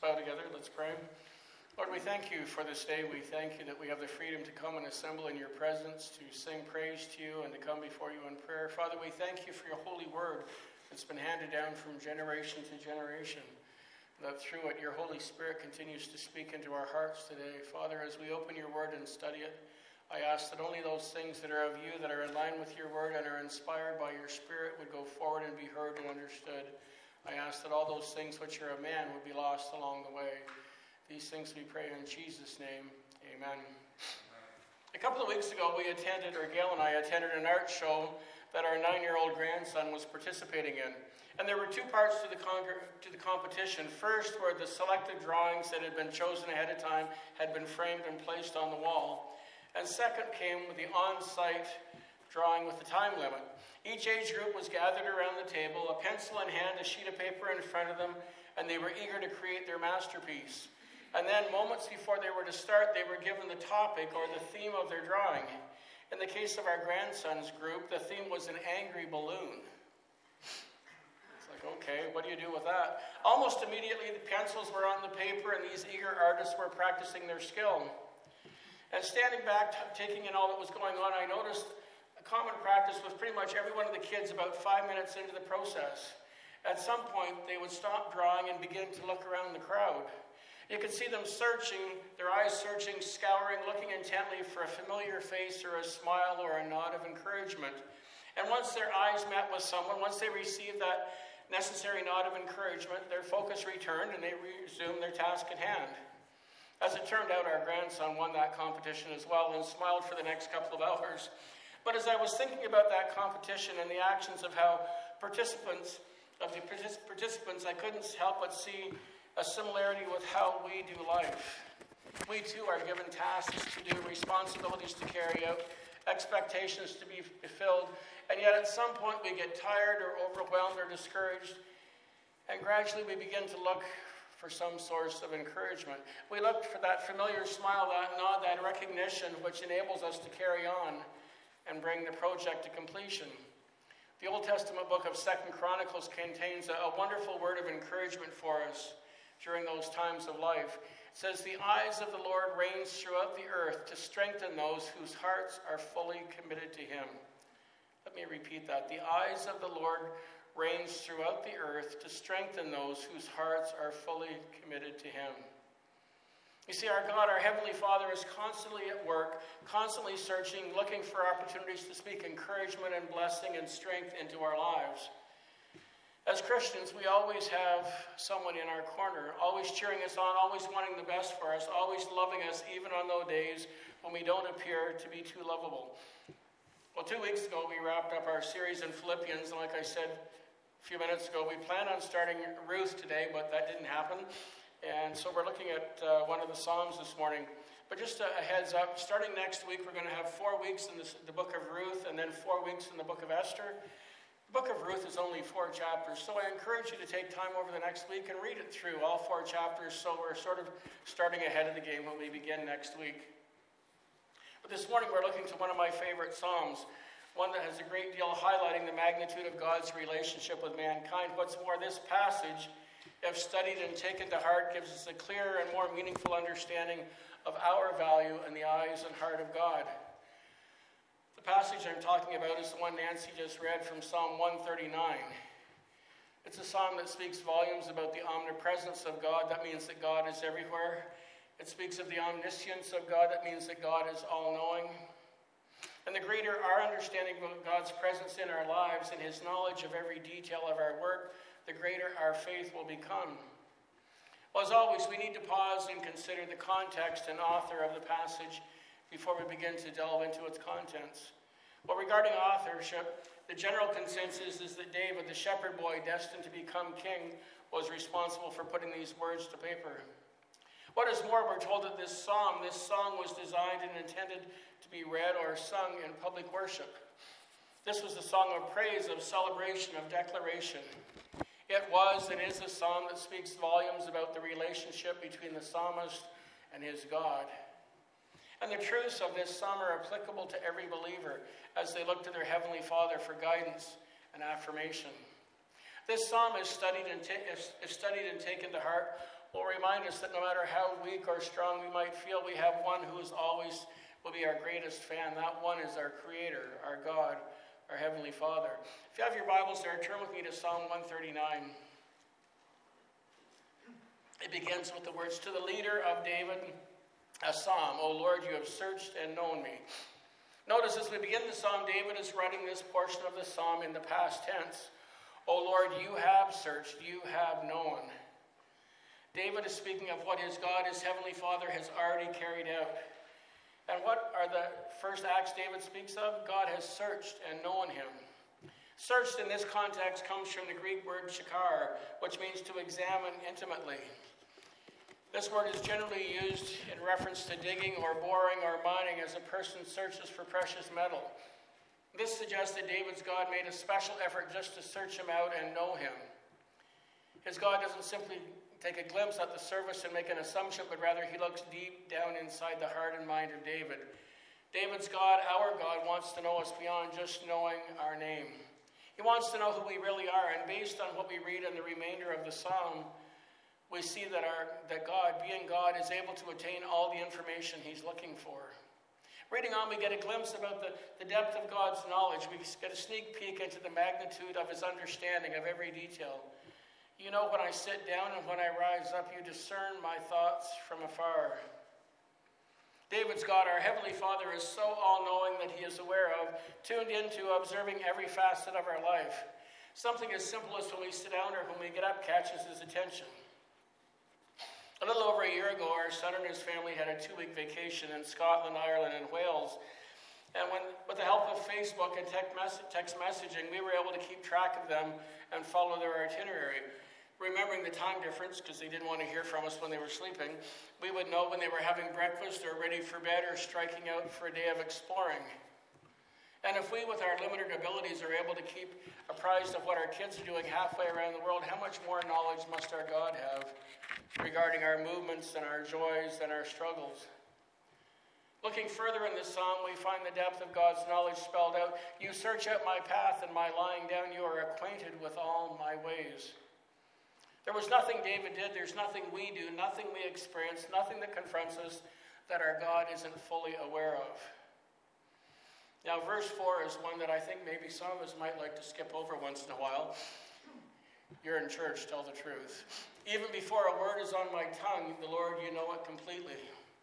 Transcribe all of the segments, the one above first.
bow together. Let's pray. Lord, we thank you for this day. We thank you that we have the freedom to come and assemble in your presence, to sing praise to you, and to come before you in prayer. Father, we thank you for your holy word that's been handed down from generation to generation, that through it your Holy Spirit continues to speak into our hearts today. Father, as we open your word and study it, I ask that only those things that are of you, that are in line with your word and are inspired by your Spirit, would go forward and be heard and understood. I ask that all those things which are of man would be lost along the way. These things we pray in Jesus' name. Amen. A couple of weeks ago, Gail and I attended an art show that our 9-year-old grandson was participating in. And there were two parts to the competition. First were the selected drawings that had been chosen ahead of time, had been framed and placed on the wall. And second came with the on-site drawing with the time limit. Each age group was gathered around the table, a pencil in hand, a sheet of paper in front of them, and they were eager to create their masterpiece. And then, moments before they were to start, they were given the topic or the theme of their drawing. In the case of our grandson's group, the theme was an angry balloon. It's like, okay, what do you do with that? Almost immediately, the pencils were on the paper, and these eager artists were practicing their skill. And standing back, taking in all that was going on, I noticed a common practice was pretty much every one of the kids about 5 minutes into the process. At some point, they would stop drawing and begin to look around the crowd. You could see them searching, their eyes searching, scouring, looking intently for a familiar face or a smile or a nod of encouragement. And once their eyes met with someone, once they received that necessary nod of encouragement, their focus returned and they resumed their task at hand. As it turned out, our grandson won that competition as well and smiled for the next couple of hours. But as I was thinking about that competition and the actions of participants, I couldn't help but see a similarity with how we do life. We too are given tasks to do, responsibilities to carry out, expectations to be fulfilled, and yet at some point we get tired or overwhelmed or discouraged, and gradually we begin to look for some source of encouragement. We look for that familiar smile, that nod, that recognition which enables us to carry on and bring the project to completion. The Old Testament book of 2 Chronicles contains a wonderful word of encouragement for us during those times of life. It says, "The eyes of the Lord range throughout the earth to strengthen those whose hearts are fully committed to him." Let me repeat that. The eyes of the Lord range throughout the earth to strengthen those whose hearts are fully committed to him. You see, our God, our Heavenly Father, is constantly at work, constantly searching, looking for opportunities to speak encouragement and blessing and strength into our lives. As Christians, we always have someone in our corner, always cheering us on, always wanting the best for us, always loving us, even on those days when we don't appear to be too lovable. Well, 2 weeks ago, we wrapped up our series in Philippians, and like I said a few minutes ago, we planned on starting Ruth today, but that didn't happen. And so we're looking at one of the Psalms this morning. But just a heads up, starting next week, we're going to have 4 weeks in the book of Ruth and then 4 weeks in the book of Esther. The book of Ruth is only 4 chapters, so I encourage you to take time over the next week and read it through, all 4 chapters, so we're sort of starting ahead of the game when we begin next week. But this morning we're looking to one of my favorite Psalms, one that has a great deal highlighting the magnitude of God's relationship with mankind. What's more, this passage, if studied and taken to heart, gives us a clearer and more meaningful understanding of our value in the eyes and heart of God. The passage I'm talking about is the one Nancy just read from Psalm 139. It's a psalm that speaks volumes about the omnipresence of God. That means that God is everywhere. It speaks of the omniscience of God. That means that God is all-knowing. And the greater our understanding of God's presence in our lives and his knowledge of every detail of our work, the greater our faith will become. Well, as always, we need to pause and consider the context and author of the passage before we begin to delve into its contents. Well, regarding authorship, the general consensus is that David, the shepherd boy destined to become king, was responsible for putting these words to paper. What is more, we're told that this song was designed and intended to be read or sung in public worship. This was a song of praise, of celebration, of declaration. It was and is a psalm that speaks volumes about the relationship between the psalmist and his God. And the truths of this psalm are applicable to every believer as they look to their Heavenly Father for guidance and affirmation. This psalm is studied and taken to heart, will remind us that no matter how weak or strong we might feel, we have one who is always will be our greatest fan. That one is our Creator, our God, our Heavenly Father. If you have your Bibles there, turn with me to Psalm 139. It begins with the words, "To the leader of David, a psalm. O Lord, you have searched and known me." Notice as we begin the psalm, David is writing this portion of the psalm in the past tense. O Lord, you have searched, you have known. David is speaking of what his God, his Heavenly Father, has already carried out. And what are the first acts David speaks of? God has searched and known him. Searched in this context comes from the Greek word shakar, which means to examine intimately. This word is generally used in reference to digging or boring or mining as a person searches for precious metal. This suggests that David's God made a special effort just to search him out and know him. His God doesn't simply take a glimpse at the surface and make an assumption, but rather he looks deep down inside the heart and mind of David. David's God, our God, wants to know us beyond just knowing our name. He wants to know who we really are, and based on what we read in the remainder of the psalm, we see that God, being God, is able to attain all the information he's looking for. Reading on, we get a glimpse about the depth of God's knowledge. We get a sneak peek into the magnitude of his understanding of every detail. You know when I sit down and when I rise up, you discern my thoughts from afar. David's God, our Heavenly Father, is so all-knowing that he is aware of, tuned into observing every facet of our life. Something as simple as when we sit down or when we get up catches his attention. A little over a year ago, our son and his family had a 2-week vacation in Scotland, Ireland, and Wales. And with the help of Facebook and text messaging, we were able to keep track of them and follow their itinerary. Remembering the time difference, because they didn't want to hear from us when they were sleeping, we would know when they were having breakfast or ready for bed or striking out for a day of exploring. And if we, with our limited abilities, are able to keep apprised of what our kids are doing halfway around the world, how much more knowledge must our God have regarding our movements and our joys and our struggles? Looking further in this psalm, we find the depth of God's knowledge spelled out. You search out my path and my lying down. You are acquainted with all my ways. There was nothing David did. There's nothing we do, nothing we experience, nothing that confronts us that our God isn't fully aware of. Now, verse 4 is one that I think maybe some of us might like to skip over once in a while. You're in church, tell the truth. Even before a word is on my tongue, the Lord, you know it completely.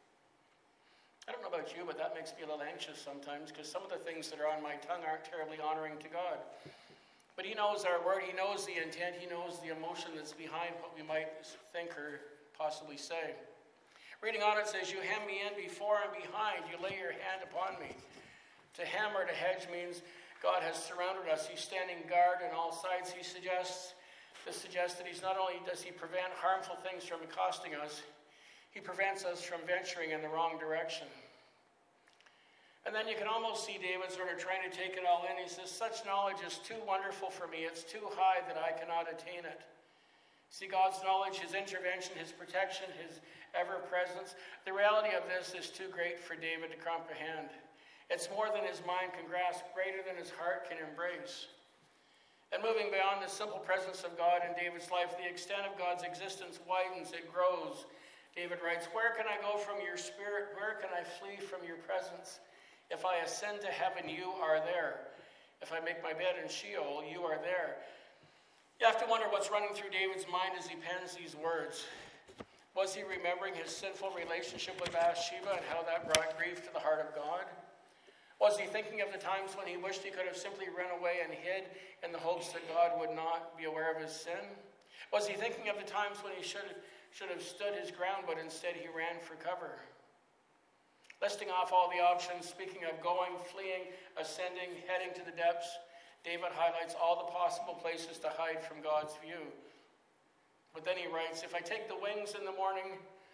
I don't know about you, but that makes me a little anxious sometimes because some of the things that are on my tongue aren't terribly honoring to God. But he knows our word, he knows the intent, he knows the emotion that's behind what we might think or possibly say. Reading on, it says, you hem me in before and behind, you lay your hand upon me. To hem or to hedge means God has surrounded us. He's standing guard on all sides. This suggests that he's not only does he prevent harmful things from accosting us, he prevents us from venturing in the wrong direction. And then you can almost see David sort of trying to take it all in. He says, such knowledge is too wonderful for me. It's too high that I cannot attain it. See, God's knowledge, his intervention, his protection, his ever-presence. The reality of this is too great for David to comprehend. It's more than his mind can grasp, greater than his heart can embrace. And moving beyond the simple presence of God in David's life, the extent of God's existence widens, it grows. David writes, where can I go from your spirit? Where can I flee from your presence? If I ascend to heaven, you are there. If I make my bed in Sheol, you are there. You have to wonder what's running through David's mind as he pens these words. Was he remembering his sinful relationship with Bathsheba and how that brought grief to the heart of God? Was he thinking of the times when he wished he could have simply run away and hid in the hopes that God would not be aware of his sin? Was he thinking of the times when he should have stood his ground, but instead he ran for cover? Listing off all the options, speaking of going, fleeing, ascending, heading to the depths, David highlights all the possible places to hide from God's view. But then he writes, if I take the wings of the morning,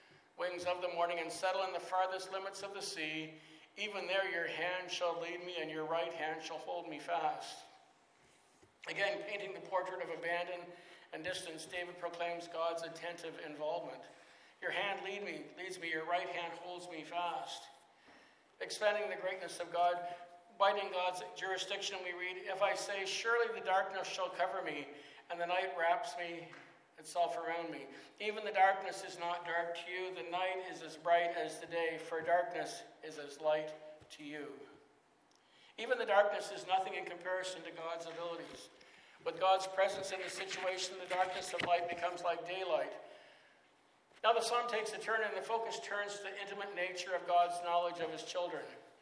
and settle in the farthest limits of the sea, even there your hand shall lead me, and your right hand shall hold me fast. Again, painting the portrait of abandon and distance, David proclaims God's attentive involvement. Your hand leads me, your right hand holds me fast. Expanding the greatness of God, widening God's jurisdiction, we read, if I say, surely the darkness shall cover me, and the night wraps me itself around me. Even the darkness is not dark to you. The night is as bright as the day, for darkness is as light to you. Even the darkness is nothing in comparison to God's abilities. With God's presence in the situation, the darkness of light becomes like daylight. Now the psalm takes a turn, and the focus turns to the intimate nature of God's knowledge of his children.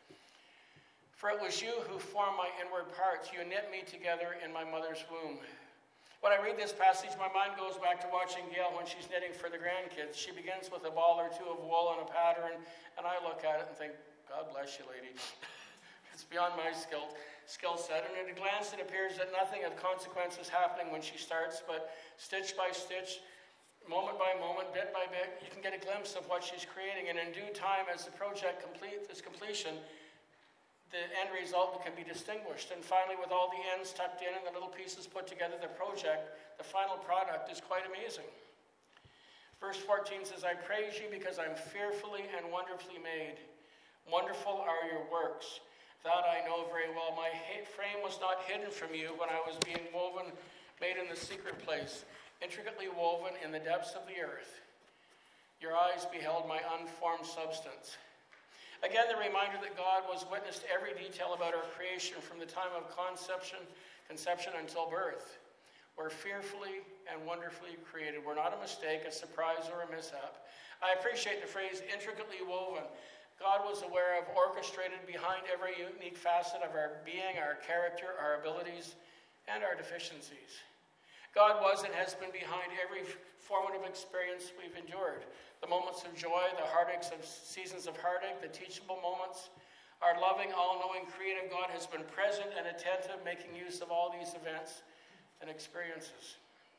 For it was you who formed my inward parts. You knit me together in my mother's womb. When I read this passage, my mind goes back to watching Gail when she's knitting for the grandkids. She begins with a ball or two of wool and a pattern, and I look at it and think, God bless you, lady. It's beyond my skill set. And at a glance, it appears that nothing of consequence is happening when she starts, but stitch by stitch, moment by moment, bit by bit, you can get a glimpse of what she's creating. And in due time, as the project is completion, the end result can be distinguished. And finally, with all the ends tucked in and the little pieces put together, the final product is quite amazing. Verse 14 says, I praise you because I'm fearfully and wonderfully made. Wonderful are your works. That I know very well. My frame was not hidden from you when I was being made in the secret place, intricately woven in the depths of the earth. Your eyes beheld my unformed substance. Again, the reminder that God was witness to every detail about our creation from the time of conception until birth. We're fearfully and wonderfully created. We're not a mistake, a surprise, or a mishap. I appreciate the phrase intricately woven. God was aware of, orchestrated behind every unique facet of our being, our character, our abilities, and our deficiencies. God was and has been behind every formative experience we've endured. The moments of joy, the heartaches of seasons of heartache, the teachable moments. Our loving, all-knowing, creative God has been present and attentive, making use of all these events and experiences.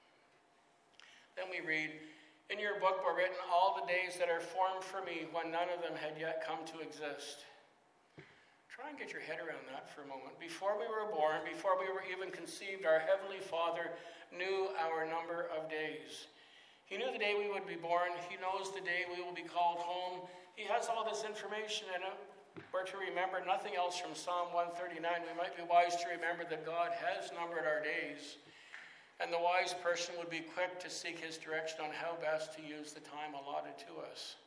Then we read, in your book were written all the days that are formed for me when none of them had yet come to exist. Try and get your head around that for a moment. Before we were born, before we were even conceived, our Heavenly Father knew our number of days. He knew the day we would be born. He knows the day we will be called home. He has all this information in it. We're to remember nothing else from Psalm 139. We might be wise to remember that God has numbered our days. And the wise person would be quick to seek his direction on how best to use the time allotted to us.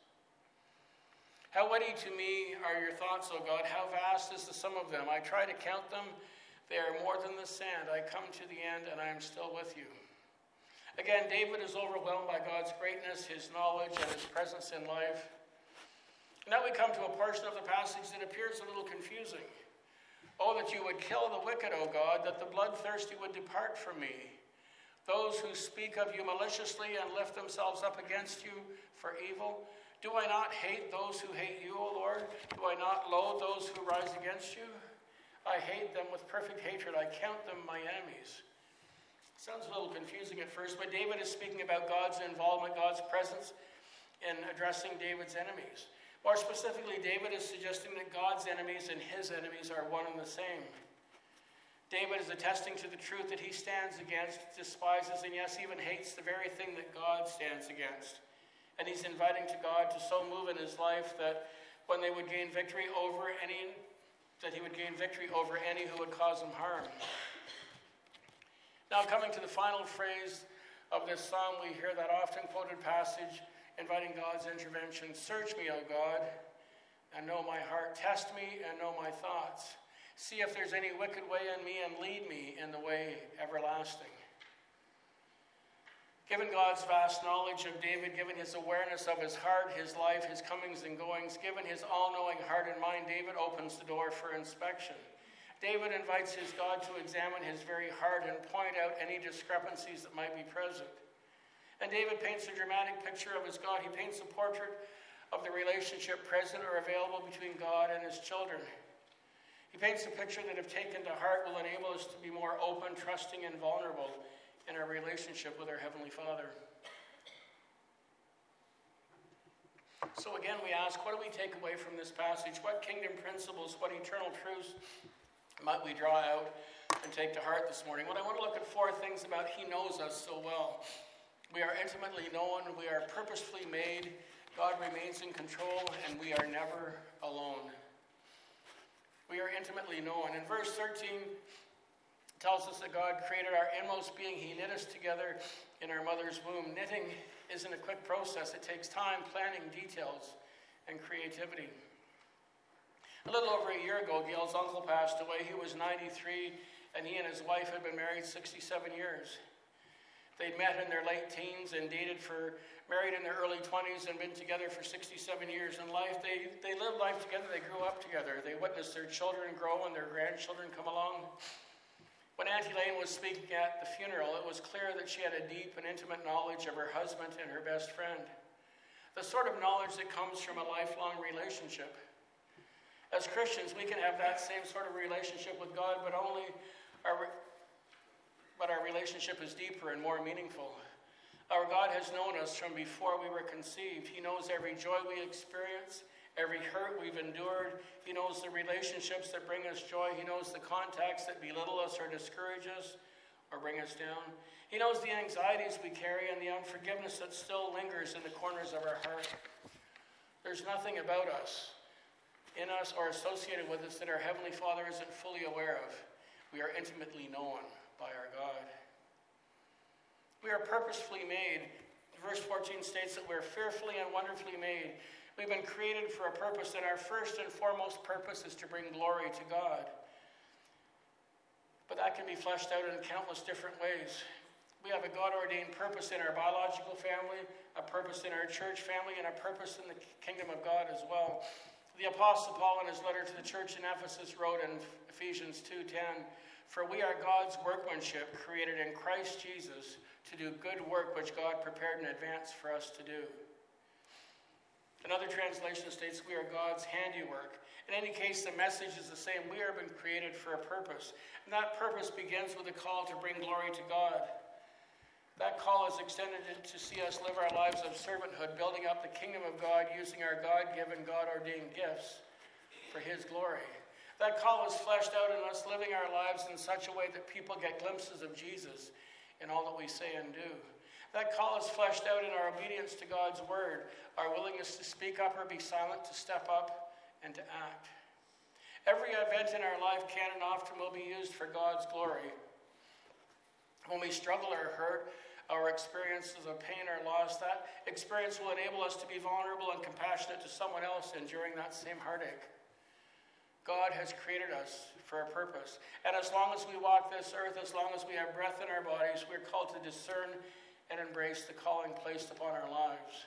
How witty to me are your thoughts, O God. How vast is the sum of them. I try to count them. They are more than the sand. I come to the end, and I am still with you. Again, David is overwhelmed by God's greatness, his knowledge, and his presence in life. Now we come to a portion of the passage that appears a little confusing. Oh, that you would kill the wicked, O God, that the bloodthirsty would depart from me. Those who speak of you maliciously and lift themselves up against you for evil. Do I not hate those who hate you, O Lord? Do I not loathe those who rise against you? I hate them with perfect hatred. I count them my enemies. Sounds a little confusing at first, but David is speaking about God's involvement, God's presence in addressing David's enemies. More specifically, David is suggesting that God's enemies and his enemies are one and the same. David is attesting to the truth that he stands against, despises, and yes, even hates the very thing that God stands against. And he's inviting to God to so move in his life that when they would gain victory over any, that he would gain victory over any who would cause him harm. Now, coming to the final phrase of this psalm, we hear that often quoted passage inviting God's intervention. Search me, O God, and know my heart. Test me and know my thoughts. See if there's any wicked way in me and lead me in the way everlasting. Given God's vast knowledge of David, given his awareness of his heart, his life, his comings and goings, given his all-knowing heart and mind, David opens the door for inspection. David invites his God to examine his very heart and point out any discrepancies that might be present. And David paints a dramatic picture of his God. He paints a portrait of the relationship present or available between God and his children. He paints a picture that, if taken to heart, will enable us to be more open, trusting, and vulnerable in our relationship with our Heavenly Father. So again, we ask, what do we take away from this passage? What kingdom principles, what eternal truths might we draw out and take to heart this morning? Well, I want to look at 4 things about he knows us so well. We are intimately known. We are purposefully made. God remains in control, and we are never alone. We are intimately known. In verse 13, tells us that God created our inmost being. He knit us together in our mother's womb. Knitting isn't a quick process. It takes time, planning, details, and creativity. A little over a year ago, Gail's uncle passed away. He was 93, and he and his wife had been married 67 years. They'd met in their late teens and married in their early 20s and been together for 67 years in life. They lived life together. They grew up together. They witnessed their children grow and their grandchildren come along. When Auntie Lane was speaking at the funeral, it was clear that she had a deep and intimate knowledge of her husband and her best friend. The sort of knowledge that comes from a lifelong relationship. As Christians, we can have that same sort of relationship with God, but our relationship is deeper and more meaningful. Our God has known us from before we were conceived. He knows every joy we experience, every hurt we've endured. He knows the relationships that bring us joy. He knows the contacts that belittle us or discourage us or bring us down. He knows the anxieties we carry and the unforgiveness that still lingers in the corners of our heart. There's nothing about us, in us, or associated with us that our Heavenly Father isn't fully aware of. We are intimately known by our God. We are purposefully made. Verse 14 states that we're fearfully and wonderfully made. We've been created for a purpose, and our first and foremost purpose is to bring glory to God. But that can be fleshed out in countless different ways. We have a God-ordained purpose in our biological family, a purpose in our church family, and a purpose in the kingdom of God as well. The Apostle Paul, in his letter to the church in Ephesus, wrote in Ephesians 2:10, "For we are God's workmanship, created in Christ Jesus, to do good work which God prepared in advance for us to do." Another translation states we are God's handiwork. In any case, the message is the same. We have been created for a purpose. And that purpose begins with a call to bring glory to God. That call is extended to see us live our lives of servanthood, building up the kingdom of God, using our God-given, God-ordained gifts for His glory. That call is fleshed out in us living our lives in such a way that people get glimpses of Jesus in all that we say and do. That call is fleshed out in our obedience to God's word, our willingness to speak up or be silent, to step up and to act. Every event in our life can and often will be used for God's glory. When we struggle or hurt, our experiences of pain or loss, that experience will enable us to be vulnerable and compassionate to someone else enduring that same heartache. God has created us for a purpose. And as long as we walk this earth, as long as we have breath in our bodies, we're called to discern and embrace the calling placed upon our lives.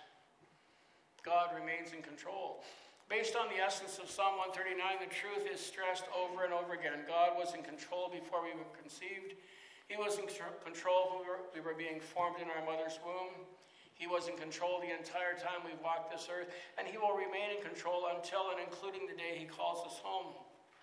God remains in control. Based on the essence of Psalm 139, the truth is stressed over and over again. God was in control before we were conceived. He was in control when we were being formed in our mother's womb. He was in control the entire time we've walked this earth, and He will remain in control until and including the day He calls us home.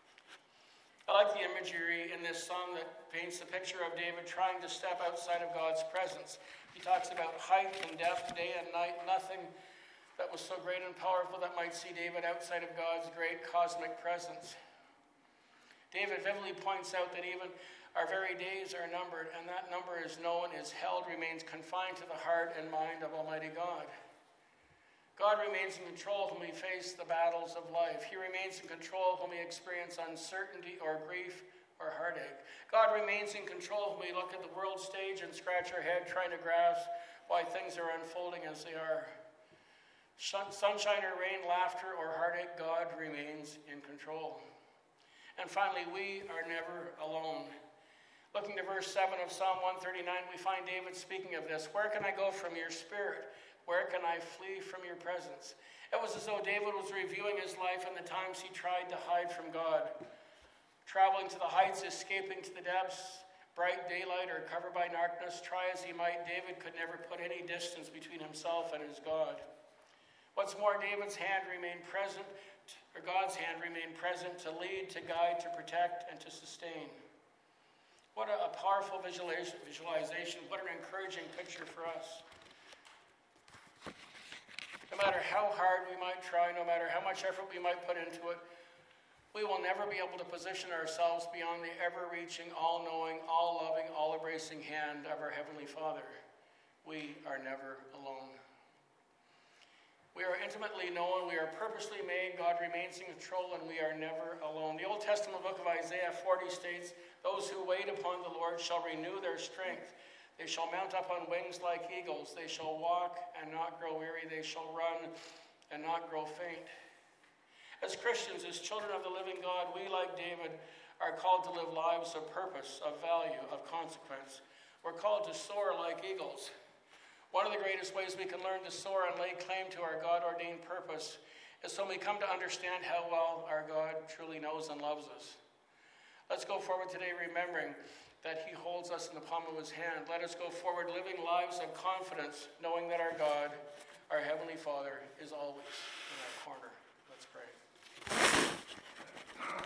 I like the imagery in this psalm that paints the picture of David trying to step outside of God's presence. He talks about height and depth, day and night, nothing that was so great and powerful that might see David outside of God's great cosmic presence. David vividly points out that even our very days are numbered, and that number is known, is held, remains confined to the heart and mind of Almighty God. God remains in control when we face the battles of life. He remains in control when we experience uncertainty or grief or heartache. God remains in control when we look at the world stage and scratch our head trying to grasp why things are unfolding as they are. Sunshine or rain, laughter or heartache, God remains in control. And finally, we are never alone. Looking to verse 7 of Psalm 139, we find David speaking of this. Where can I go from your spirit? Where can I flee from your presence? It was as though David was reviewing his life and the times he tried to hide from God. Traveling to the heights, escaping to the depths, bright daylight or covered by darkness, try as he might, David could never put any distance between himself and his God. What's more, David's hand remained present, or God's hand remained present to lead, to guide, to protect, and to sustain. What a powerful visualization. What an encouraging picture for us. No matter how hard we might try, no matter how much effort we might put into it, we will never be able to position ourselves beyond the ever-reaching, all-knowing, all-loving, all-embracing hand of our Heavenly Father. We are never alone. We are intimately known, we are purposely made, God remains in control, and we are never alone. The Old Testament book of Isaiah 40 states, "Those who wait upon the Lord shall renew their strength. They shall mount up on wings like eagles. They shall walk and not grow weary. They shall run and not grow faint. As Christians, as children of the living God, we, like David, are called to live lives of purpose, of value, of consequence. We're called to soar like eagles. One of the greatest ways we can learn to soar and lay claim to our God-ordained purpose is when we come to understand how well our God truly knows and loves us. Let's go forward today remembering that he holds us in the palm of his hand. Let us go forward living lives of confidence, knowing that our God, our Heavenly Father, is always